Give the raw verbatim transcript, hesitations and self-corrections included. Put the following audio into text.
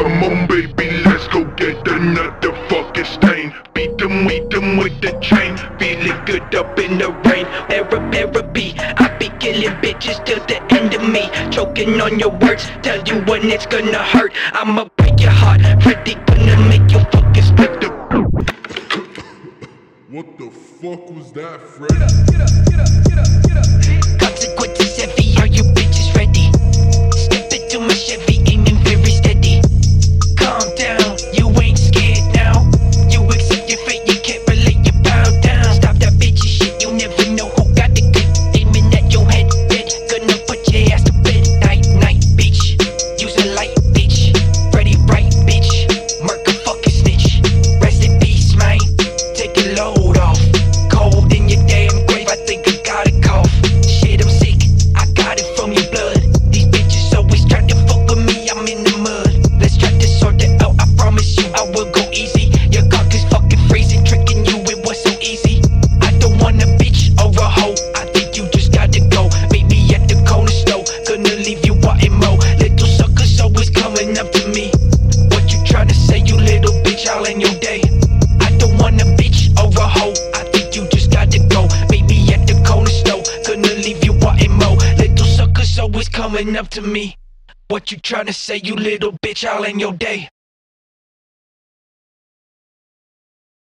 Come on baby, let's go get another fucking stain. Beat them, beat them with the chain. Feeling good up in the rain. Therapy, I be killing bitches till the end of me. Choking on your words, tell you when it's gonna hurt. I'ma break your heart, Freddy gonna make you fucking split the. What the fuck was that, Freddy? Get up, get up, get up, get up, get up. Consequences heavy, are you bitches ready? Step into my Chevy, aiming very steady. Calm down, you ain't scared now. You accept your fate, you can't relate, you bow down. Stop that bitchy shit, you never know who got the clip. Aiming at your head, dead, gonna put your ass to bed. Night, night, bitch, use a light, bitch. Ready, right, bitch, murk a fucking snitch. Rest in peace, man, take a load off. Cold in your damn grave, I think I got a cough. Shit, I'm sick, I got it from your blood. These bitches always try to fuck with me, I'm in the mud. Let's try to sort it out, I promise you I will go easy. Your cock is fucking freezing, tricking you, it was so easy. I don't want a bitch or a hoe, I think you just gotta go. Meet me at the corner store, gonna leave you wanting more. Little suckers always coming up to me. What you tryna say, you little bitch, all in your day? I don't want a bitch or a hoe, I think you just gotta go. Meet me at the corner store, gonna leave you wanting more. Little suckers always coming up to me. What you tryna say, you little bitch, all in your day?